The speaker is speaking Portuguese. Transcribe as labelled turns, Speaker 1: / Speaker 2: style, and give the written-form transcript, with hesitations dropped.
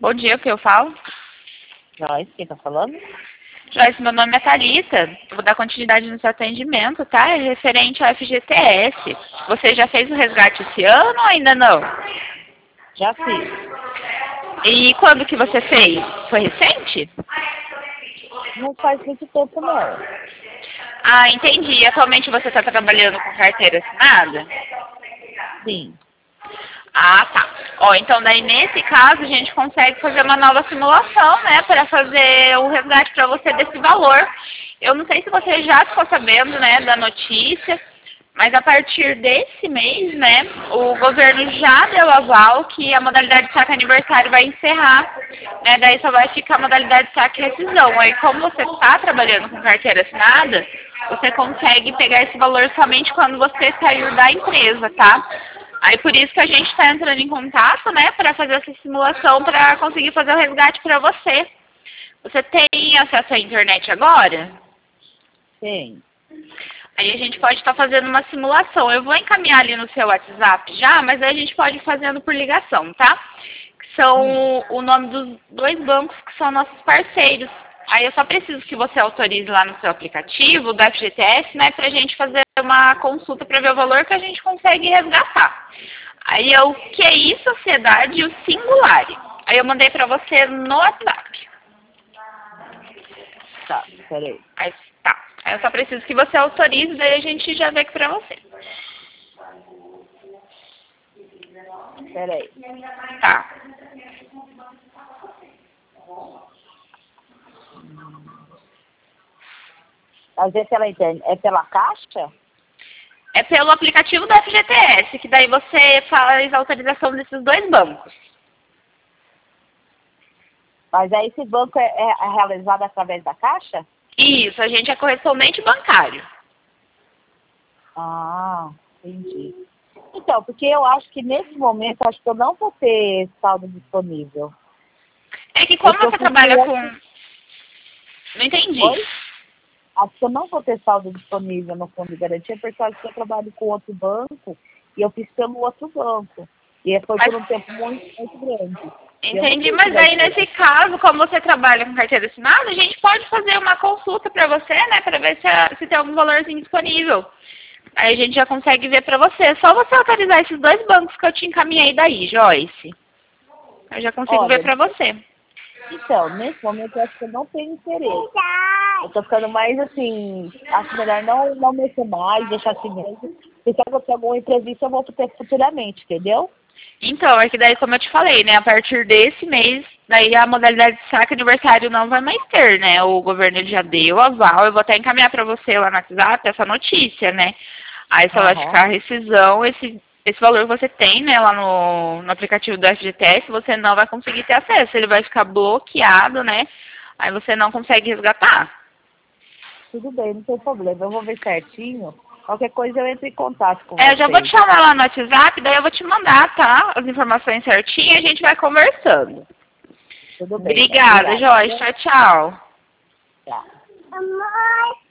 Speaker 1: Bom dia, o que eu falo?
Speaker 2: Joyce, quem tá falando?
Speaker 1: Joyce, meu nome é Thalita. Eu vou dar continuidade no seu atendimento, tá? É referente ao FGTS. Você já fez o resgate esse ano ou ainda não?
Speaker 2: Já fiz.
Speaker 1: E quando que você fez? Foi recente?
Speaker 2: Não faz muito tempo, não.
Speaker 1: Ah, entendi. Atualmente você está trabalhando com carteira assinada?
Speaker 2: Sim.
Speaker 1: Ah, tá. Ó, então daí nesse caso a gente consegue fazer uma nova simulação, né, para fazer o resgate para você desse valor. Eu não sei se você já ficou sabendo, né, da notícia, mas a partir desse mês, né, o governo já deu aval que a modalidade de saque aniversário vai encerrar, né, daí só vai ficar a modalidade de saque rescisão. Aí como você está trabalhando com carteira assinada, você consegue pegar esse valor somente quando você sair da empresa, tá? Aí por isso que a gente está entrando em contato, né, para fazer essa simulação para conseguir fazer o resgate para você. Você tem acesso à internet agora?
Speaker 2: Tem.
Speaker 1: Aí a gente pode estar fazendo uma simulação. Eu vou encaminhar ali no seu WhatsApp já, mas aí a gente pode ir fazendo por ligação, tá? Que são o nome dos dois bancos que são nossos parceiros. Aí eu só preciso que você autorize lá no seu aplicativo do FGTS, né, pra gente fazer uma consulta para ver o valor que a gente consegue resgatar. Aí é o QI Sociedade e o Singulari. Aí eu mandei pra você no WhatsApp.
Speaker 2: Tá, peraí.
Speaker 1: Aí, tá. Aí eu só preciso que você autorize, daí a gente já vê aqui pra você.
Speaker 2: Peraí.
Speaker 1: Tá.
Speaker 2: Mas é pela internet? É pela Caixa?
Speaker 1: É pelo aplicativo do FGTS, que daí você faz a autorização desses dois bancos.
Speaker 2: Mas aí esse banco é realizado através da Caixa?
Speaker 1: Isso, a gente é correspondente bancário.
Speaker 2: Ah, entendi. Então, porque eu acho que nesse momento, acho que eu não vou ter saldo disponível.
Speaker 1: É que como
Speaker 2: Porque
Speaker 1: você trabalha com... Não entendi.
Speaker 2: Oi? Acho que eu não vou ter saldo disponível no fundo de garantia, porque eu acho que eu trabalho com outro banco e eu fiz pelo outro banco. E foi por um tempo muito grande.
Speaker 1: Entendi, mas aí nesse caso, como você trabalha com carteira assinada, a gente pode fazer uma consulta para você, né, para ver se tem algum valorzinho disponível. Aí a gente já consegue ver para você. É só você autorizar esses dois bancos que eu te encaminhei daí, Joyce. Eu já consigo ver para você.
Speaker 2: Então, nesse momento eu acho que eu não tenho interesse. Eu tô ficando mais assim, acho melhor não mexer mais, deixar assim mesmo. Se acontecer alguma entrevista, eu volto futuramente, entendeu?
Speaker 1: Então, é que daí, como eu te falei, né, a partir desse mês, daí a modalidade de saque aniversário não vai mais ter, né? O governo ele já deu aval, eu vou até encaminhar para você lá no WhatsApp essa notícia, né? Aí só vai ficar a rescisão, esse valor que você tem, né, lá no aplicativo do FGTS, você não vai conseguir ter acesso, ele vai ficar bloqueado, né? Aí você não consegue resgatar.
Speaker 2: Tudo bem, não tem problema, eu vou ver certinho. Qualquer coisa eu entro em contato com você.
Speaker 1: Eu já vou te chamar lá no WhatsApp, daí eu vou te mandar, tá? As informações certinhas e a gente vai conversando.
Speaker 2: Tudo bem.
Speaker 1: Obrigada, Joyce. Tchau, tchau.
Speaker 2: Tchau.